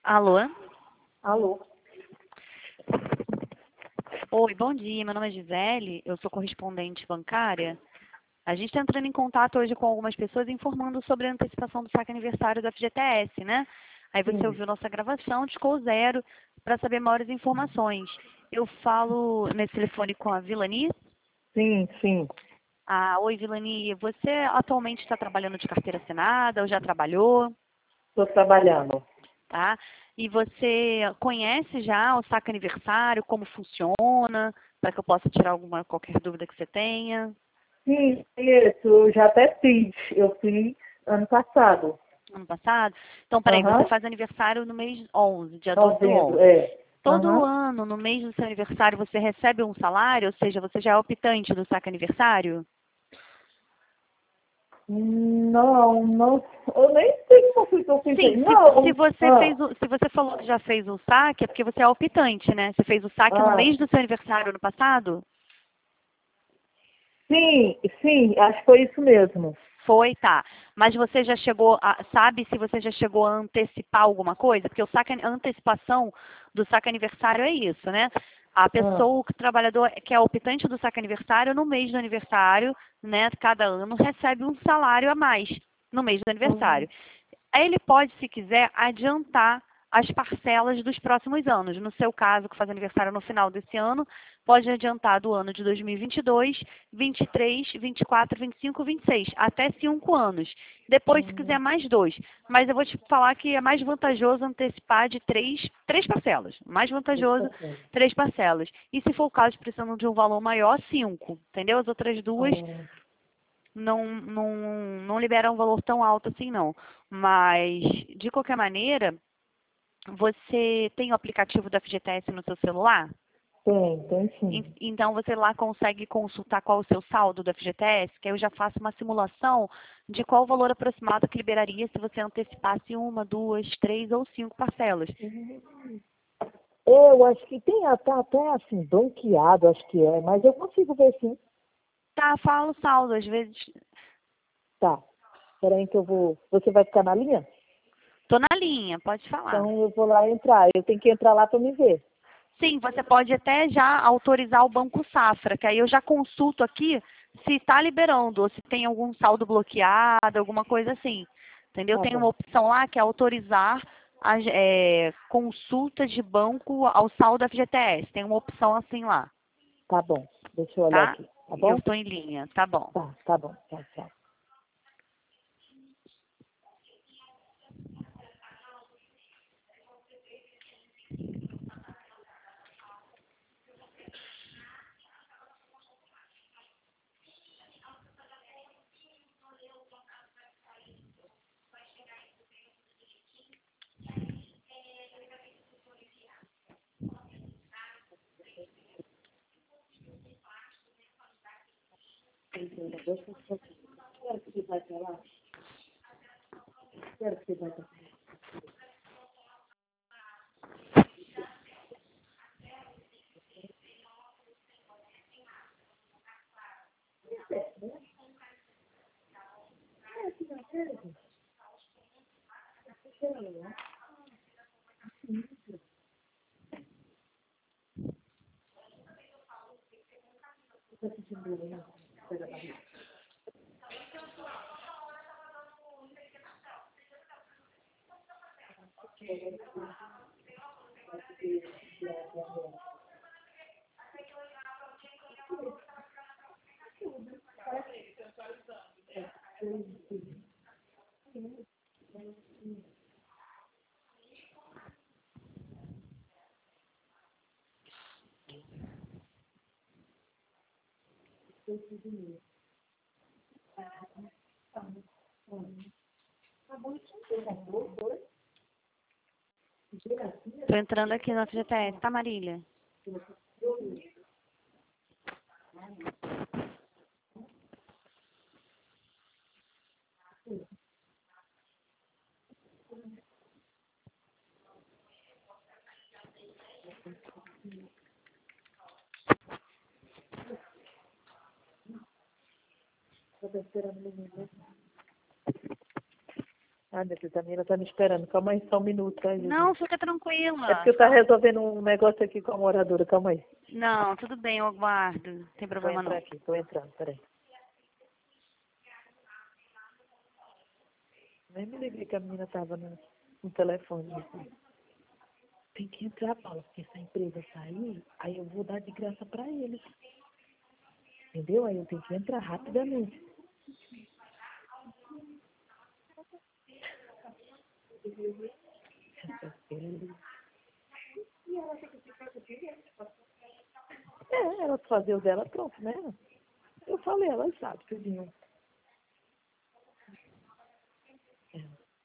Alô? Alô? Oi, bom dia. Meu nome é Gisele, eu sou correspondente bancária. A gente está entrando em contato hoje com algumas pessoas informando sobre a antecipação do saque aniversário da FGTS, né? Aí você Sim, ouviu nossa gravação, discou zero para saber maiores informações. Eu falo nesse telefone com a Vilani. sim. Ah, oi, Vilani. Você atualmente está trabalhando de carteira assinada ou já trabalhou? Estou trabalhando. Tá? E você conhece já o saque aniversário, como funciona, para que eu possa tirar qualquer dúvida que você tenha? Sim, isso, eu já até fiz. Eu fiz ano passado. Ano passado? Então, peraí, você Aham. faz aniversário no mês 11, dia 12 do Novembro, 11. é. Todo Aham. ano, no mês do seu aniversário, você recebe um salário, ou seja, você já é optante do saque aniversário? Não. Eu nem sei como foi que eu fiz isso. Sim, se Não. você fez se você falou que já fez o saque, é porque você é optante, né? Você fez o saque no Ah, mês do seu aniversário no passado? sim, acho que foi isso mesmo. Foi, tá. Mas você já chegou sabe se você já chegou a antecipar alguma coisa? Porque a antecipação do saque aniversário é isso, né? A Ah, pessoa, o trabalhador que é optante do saque aniversário, no mês do aniversário, né, cada ano recebe um salário a mais no mês do aniversário. ah, Aí ele pode, se quiser, adiantar as parcelas dos próximos anos. No seu caso, que faz aniversário no final desse ano, pode adiantar do ano de 2022, 23, 24, 25, 26, até 5 anos. Depois, se quiser, mais 2. Mas eu vou te falar que é mais vantajoso antecipar de três parcelas. Mais vantajoso, ah, 3 parcelas. E se for o caso, precisando de um valor maior, 5. Entendeu? As outras duas ah. não liberam um valor tão alto assim, não. Mas, de qualquer maneira, você tem o aplicativo da FGTS no seu celular? Tem sim. Então, você lá consegue consultar qual é o seu saldo da FGTS, que aí eu já faço uma simulação de qual o valor aproximado que liberaria se você antecipasse 1, 2, 3 ou 5 parcelas. Eu acho que tem até assim, branqueado, acho que é, mas eu consigo ver sim. Tá, fala o saldo, às vezes. Tá. Peraí que eu vou. Você vai ficar na linha? Tô na linha, pode falar. Então eu vou lá entrar. Eu tenho que entrar lá para me ver. Sim, você pode até já autorizar o Banco Safra, que aí eu já consulto aqui se está liberando, ou se tem algum saldo bloqueado, alguma coisa assim. Entendeu? Tá Tem uma bom. opção lá que é autorizar as consultas de banco ao saldo FGTS. Tem uma opção assim lá, Tá bom. Deixa eu olhar tá? aqui. Tá Eu bom? estou em linha, tá bom. Tá bom. Tchau, tchau. Quero que você vai pra lá. Quero que você vai pra lá. Estou entrando aqui na FGTS, tá, Marília? Ai, minha filha, a menina tá me esperando. Calma aí, só um minuto, tá, Jesus? Não, fica É tranquila. porque eu tá resolvendo um negócio aqui com a moradora. Calma aí. Não, tudo bem, eu aguardo. Não tem Vou problema entrar não. aqui, tô entrando, peraí. Nem me liguei que a menina tava no telefone. Minha filha. Tem que entrar, Paula, porque se a empresa sair, aí eu vou dar de graça pra eles. Entendeu? Aí eu tenho que entrar rapidamente. É, ela fazer o dela, pronto, né? Eu falei, ela sabe, tudinho. É,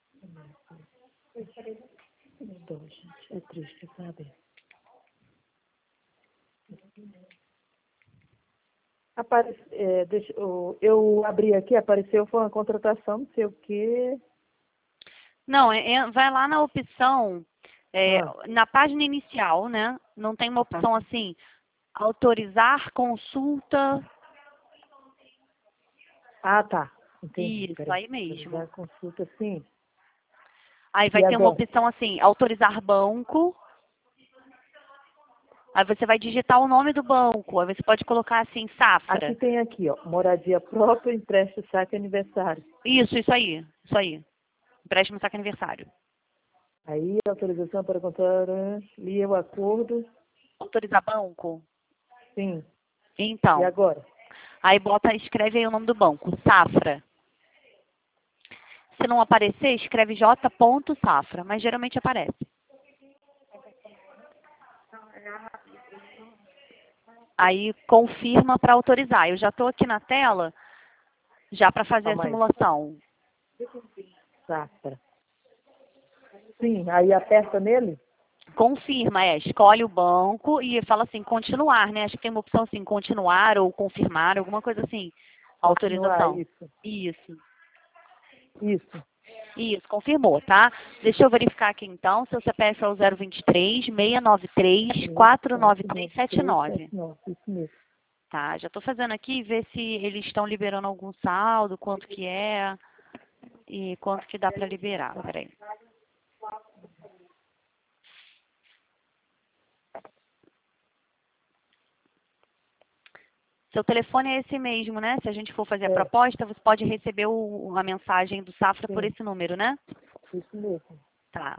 dó, gente, é triste, sabe? Eu abri aqui, apareceu, foi uma contratação, não sei o quê. Não, vai lá na opção, Ah, na página inicial, né? Não tem uma opção assim, autorizar consulta. tá. Entendi, Isso, peraí. aí mesmo. Autorizar a consulta, sim. Aí vai E ter uma agora? opção assim, autorizar banco. Aí você vai digitar o nome do banco. Aí você pode colocar assim, Aqui Safra. tem aqui, ó, moradia própria, empréstimo, saque aniversário. Isso aí. Isso aí. Empréstimo saque aniversário. Aí, autorização para contar, li o acordo, Autorizar banco? sim. E Então, agora? aí escreve aí o nome do banco, Safra. Se não aparecer, escreve J.Safra, mas geralmente aparece. Aí confirma para autorizar. Eu já estou aqui na tela, já para fazer a Calma aí. simulação. Safra. Sim, aí aperta nele? Confirma, escolhe o banco e fala assim, continuar, né? Acho que tem uma opção assim, continuar ou confirmar, alguma coisa assim. Continuar, Autorização. isso. Isso. Isso. Isso, confirmou, tá? Deixa eu verificar aqui então. Seu CPF é o 023 693 49379. 49379, isso mesmo. Tá, já estou fazendo aqui, ver se eles estão liberando algum saldo, quanto que é e quanto que dá para liberar. Peraí. Seu telefone é esse mesmo, né? Se a gente for fazer a É, proposta, você pode receber a mensagem do Safra por sim, esse número, né? isso mesmo. Tá.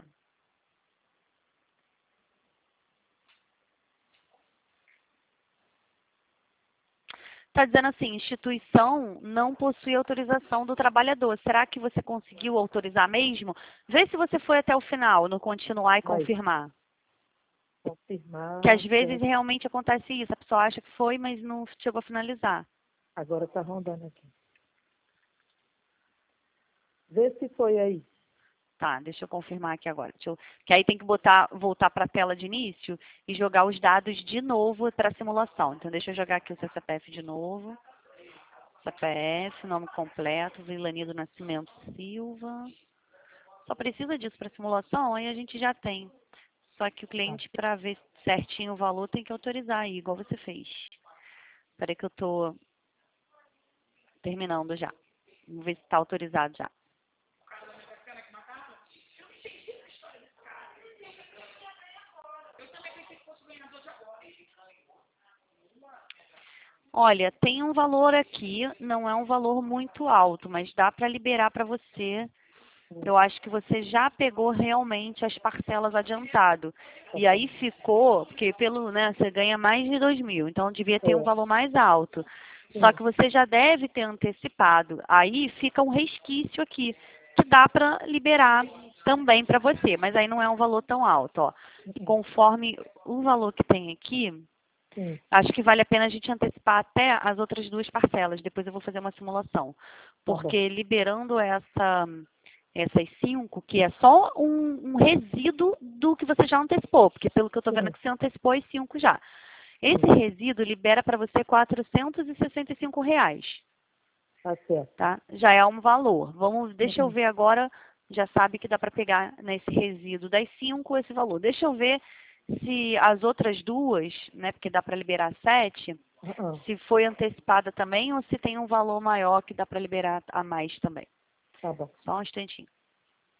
Está dizendo assim, instituição não possui autorização do trabalhador. Será que você conseguiu autorizar mesmo? Vê se você foi até o final, no continuar e Aí, confirmar. Que confirmar, às vezes certo. realmente acontece isso. A pessoa acha que foi, mas não chegou a finalizar. Agora tá rondando aqui. Vê se foi aí. Tá, deixa eu confirmar aqui agora. Que aí tem que voltar para a tela de início e jogar os dados de novo para a simulação. Então deixa eu jogar aqui o seu CPF de novo. CPF, nome completo, Vilani do Nascimento Silva. Só precisa disso para simulação, aí a gente já tem. Só que o Tá, cliente, para ver certinho o valor, tem que autorizar aí, igual você fez. Espera que eu estou terminando já. Vamos ver se está autorizado já. Olha, tem um valor aqui, não é um valor muito alto, mas dá para liberar para você. Eu acho que você já pegou realmente as parcelas adiantado. E aí ficou, porque né, você ganha mais de 2.000, então devia ter um é, valor mais alto. Só sim. que você já deve ter antecipado. Aí fica um resquício aqui, que dá para liberar também para você, mas aí não é um valor tão alto, ó. Conforme o valor que tem aqui, Sim, acho que vale a pena a gente antecipar até as outras duas parcelas. Depois eu vou fazer uma simulação. tá bom. Porque liberando essas 5, que é só um resíduo do que você já antecipou. Porque pelo que eu estou vendo Sim, que você antecipou as 5 já. Esse sim, resíduo libera para você R$ 465. tá certo. Tá? Já é um valor. Deixa eu Uhum. ver agora. Já sabe que dá para pegar nesse resíduo das 5 esse valor. Deixa eu ver se as outras duas, né, porque dá para liberar 7, Ah, se foi antecipada também ou se tem um valor maior que dá para liberar a mais também. tá bom. Só um instantinho.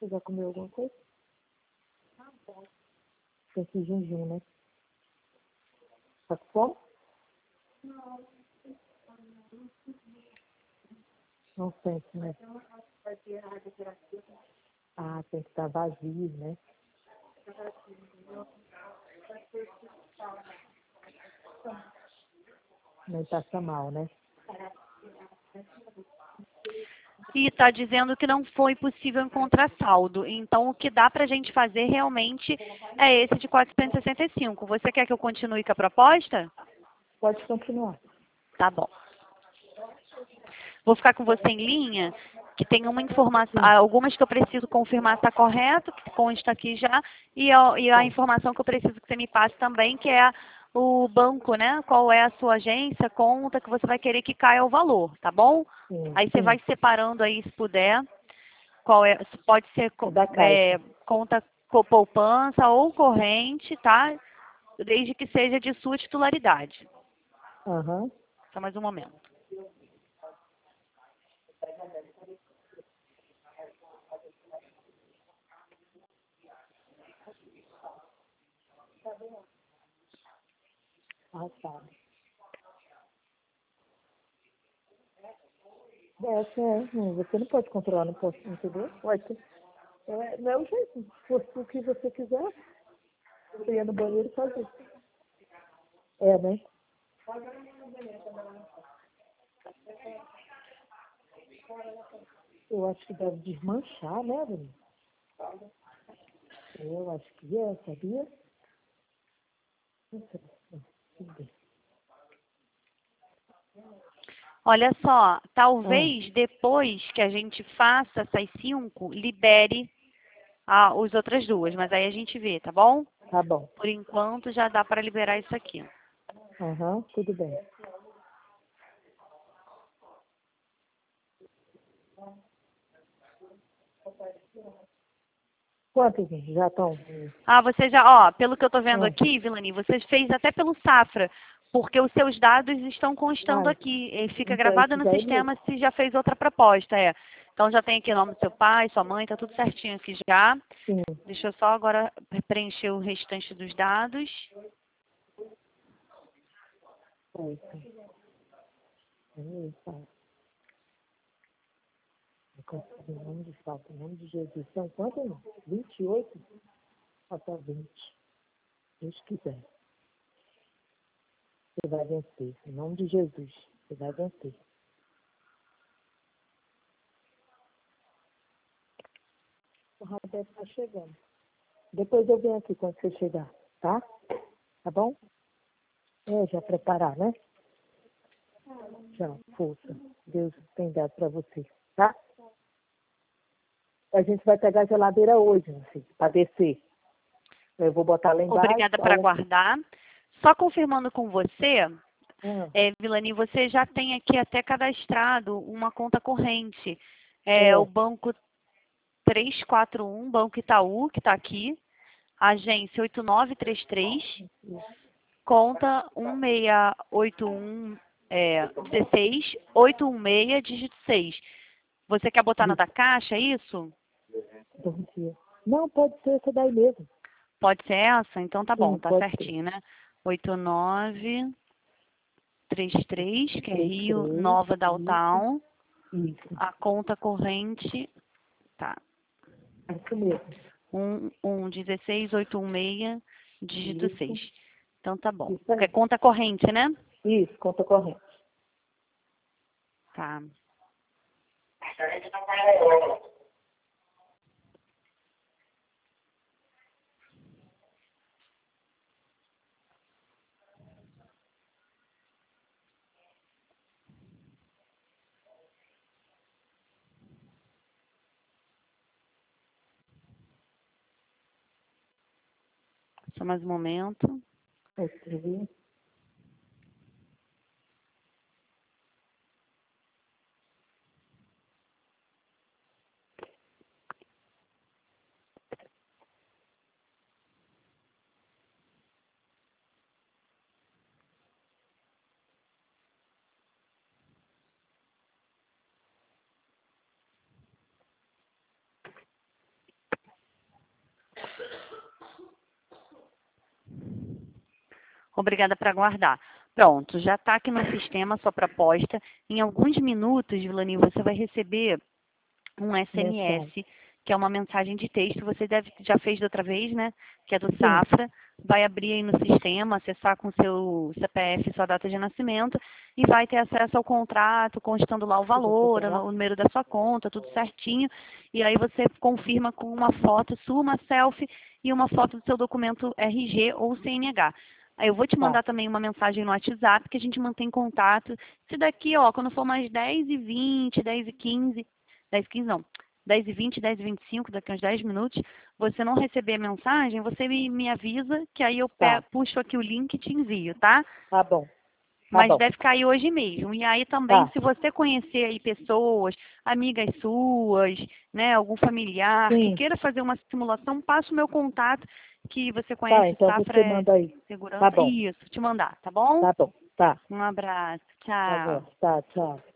Você já comeu alguma coisa? Sente jejum, né? Tá com fome? Não sente, né? Ah, tem que estar vazio, né? Não passa mal, né? E está dizendo que não foi possível encontrar saldo. Então, o que dá para a gente fazer realmente é esse de 465. Você quer que eu continue com a proposta? Pode continuar. Tá bom. Vou ficar com você em linha, que tem uma informação, Sim. algumas que eu preciso confirmar se está correto, que consta aqui já, e a informação que eu preciso que você me passe também, que é o banco, né? Qual é a sua agência, conta que você vai querer que caia o valor, tá bom? Sim, Aí você vai separando aí, se puder, qual é, pode ser da Caixa. conta poupança ou corrente, tá? Desde que seja de sua titularidade. Aham. Só mais um momento. Ah, tá. Essa você não pode controlar, não pode, entendeu? Não é o jeito. Se fosse o que você quiser, você ia no banheiro e fazer. É, né? Eu acho que deve desmanchar, né, Bruno? Eu acho que é, sabia? Não sei. Tudo bem. Olha só, Ah, talvez depois que a gente faça essas 5, libere as outras duas, mas aí a gente vê, tá bom? tá bom. Por enquanto já dá para liberar isso aqui. Aham, tudo bem. Quantos já estão? Você já, pelo que eu tô vendo Ah, aqui, Vilani, você fez até pelo Safra, porque os seus dados estão constando ah, aqui. E fica então gravado esse no daí mesmo. sistema se já fez outra proposta, Então já tem aqui o nome do seu pai, sua mãe, tá tudo certinho aqui já. Sim. Deixa eu só agora preencher o restante dos dados. Oito. Tá. Em nome de falta, em nome de Jesus. São quantos? 28? Falta 20. Deus quiser. Você vai vencer. Em nome de Jesus. Você vai vencer. O Roberto está chegando. Depois eu venho aqui quando você chegar, tá? Tá bom? Já preparar, né? Tchau, força. Deus tem dado para você, tá? A gente vai pegar a geladeira hoje, meu filho, para descer. Eu vou botar lá embaixo. Obrigada por Olha. aguardar. Só confirmando com você, Ah, Vilani, você já tem aqui até cadastrado uma conta corrente. O é. banco 341, Banco Itaú, que está aqui, agência 8933, conta 1681, 16 816, dígito 6. Você quer botar na Isso. da caixa, é isso? Bom dia. Não, pode ser essa daí mesmo. Pode ser essa? Então tá bom, Sim, tá pode ser. certinho, né? 8933, que é Três, Rio três. Nova Isso. Downtown. Isso. A conta corrente, tá. Isso mesmo. 16 816, dígito Isso. 6. Então tá bom. Isso É aí. conta corrente, né? Isso, conta corrente. Tá. Só mais um momento. Escrevi. Obrigada por aguardar. Pronto, já está aqui no sistema a sua proposta. Em alguns minutos, Vilani, você vai receber um SMS, que é uma mensagem de texto. Você já fez da outra vez, né? Que é do Sim. Safra. Vai abrir aí no sistema, acessar com seu CPF e sua data de nascimento e vai ter acesso ao contrato, constando lá o valor, o número da sua conta, tudo certinho. E aí você confirma com uma foto sua, uma selfie e uma foto do seu documento RG ou CNH. Aí eu vou te mandar também uma mensagem no WhatsApp que a gente mantém contato. Se daqui, ó, quando for mais 10h20, 10h15, 10h15 não, 10h20, 10h25, daqui uns 10 minutos, você não receber a mensagem, você me avisa, que aí eu puxo aqui o link e te envio, tá? Tá bom. Mas deve cair hoje mesmo. E aí também, se você conhecer aí pessoas, amigas suas, né, algum familiar que queira fazer uma simulação, passa o meu contato, que você conhece então Safra você manda aí. Segurança. Isso, te mandar, tá bom? Tá bom, tá. Um abraço. Tá Tchau. bom, tá, tchau.